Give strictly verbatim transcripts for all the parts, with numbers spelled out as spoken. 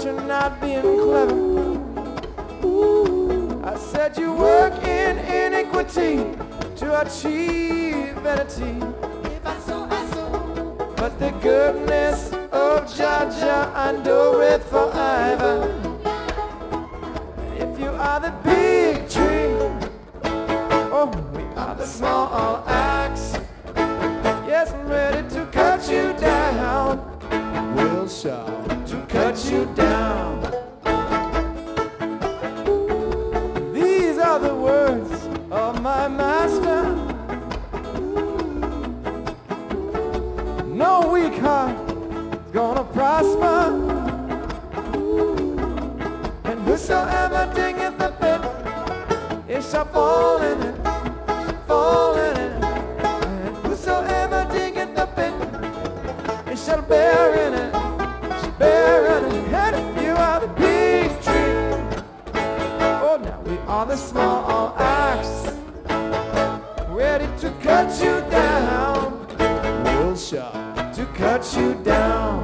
you're not being clever. I said you work in iniquity to achieve vanity. But the goodness of Jah I know it forever. If you are the big tree, oh, we are the small axe. Yes, I'm ready to cut you down. We'll shout to cut you down. These are the words of my master. No weak heart is gonna prosper. And whosoever diggeth the pit, it shall fall in it, fall in it. And whosoever diggeth the pit, it shall bear in it, shall bear in it. And if you are the big tree, oh, now we are the small axe, ready to cut you down. We'll shout to cut you down.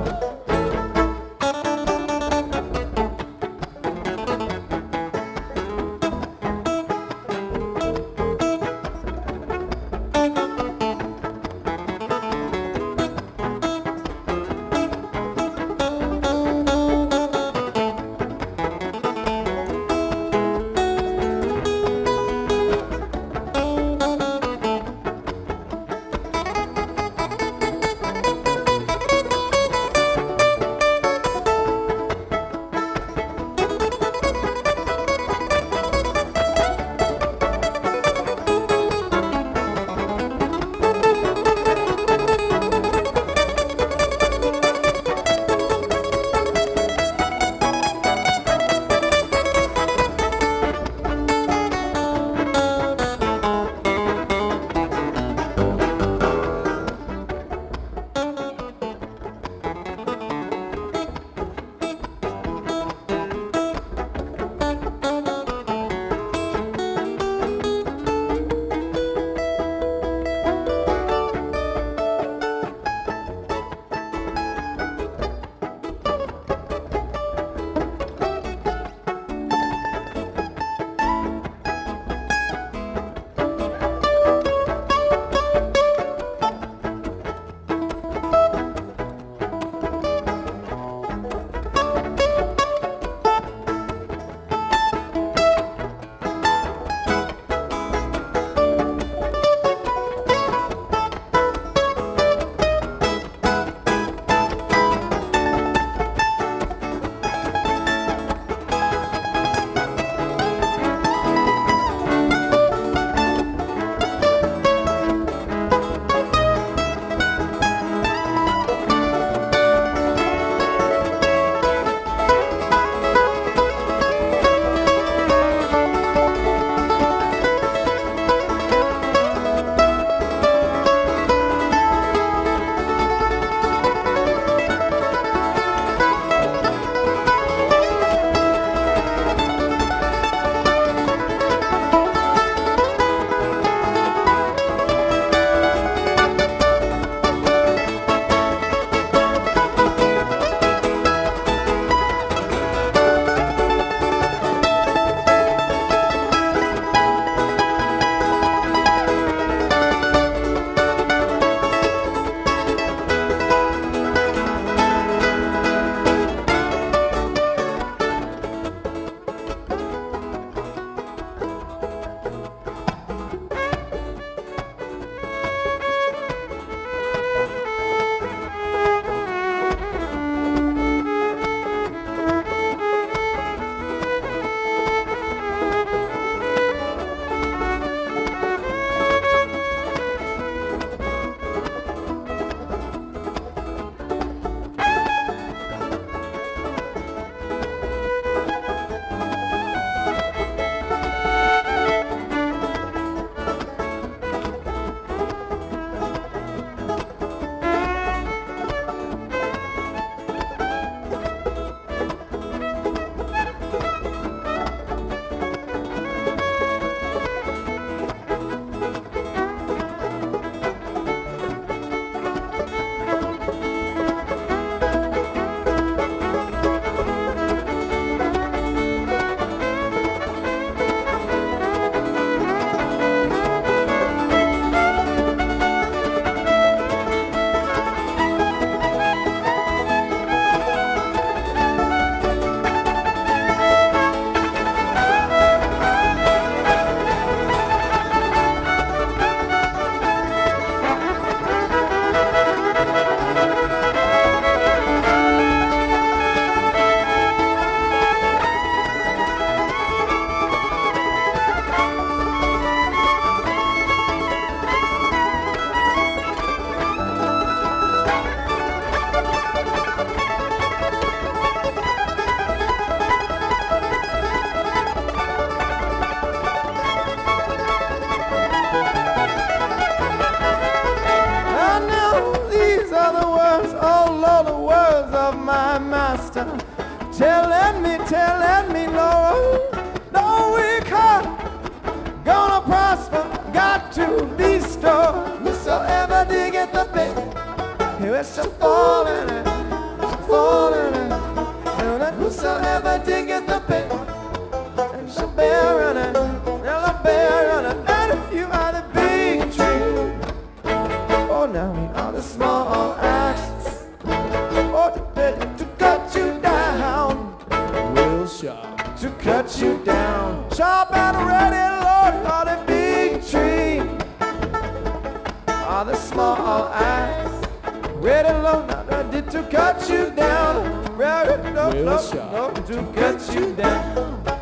of my master, telling me, telling me, Lord, no wicked gonna prosper, got to be stored. Whosoever diggeth the pit, he will shall fall in it, fall in it. And whosoever diggeth the pit, and shall bear in it, shall bear in it. And if you are the big tree, oh, now we are the small axes, oh, to, to cut you down, Real sharp. to cut you down. Sharp and ready, Lord, are the big tree, are the small axe, ready, Lord, now I did to cut you down, ready, no, Real no, sharp. no, to cut you down.